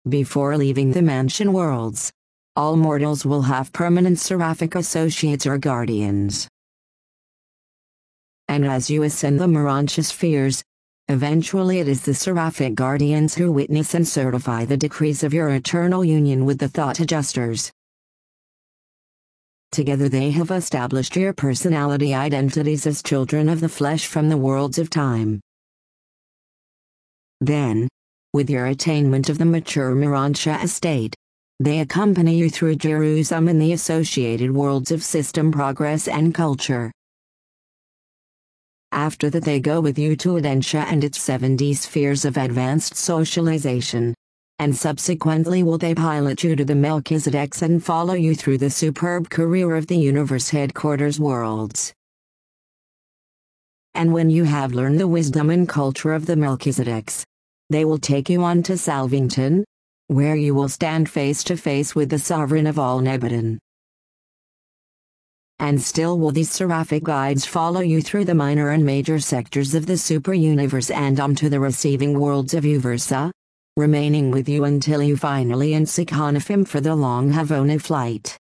Before leaving the mansion worlds, all mortals will have permanent seraphic associates or guardians. And as you ascend the Morontia spheres, eventually it is the seraphic guardians who witness and certify the decrees of your eternal union with the thought adjusters. Together they have established your personality identities as children of the flesh from the worlds of time. Then, with your attainment of the mature Morontia estate, they accompany you through Jerusalem and the associated worlds of system progress and culture. After that they go with you to Adentia and its 70 spheres of advanced socialization, and subsequently will they pilot you to the Melchizedeks and follow you through the superb career of the universe headquarters worlds. And when you have learned the wisdom and culture of the Melchizedeks, they will take you on to Salvington, where you will stand face to face with the sovereign of all Nebadon. And still will these seraphic guides follow you through the minor and major sectors of the super-universe and onto the receiving worlds of Uversa, remaining with you until you finally in Sikhanafim for the long Havona flight.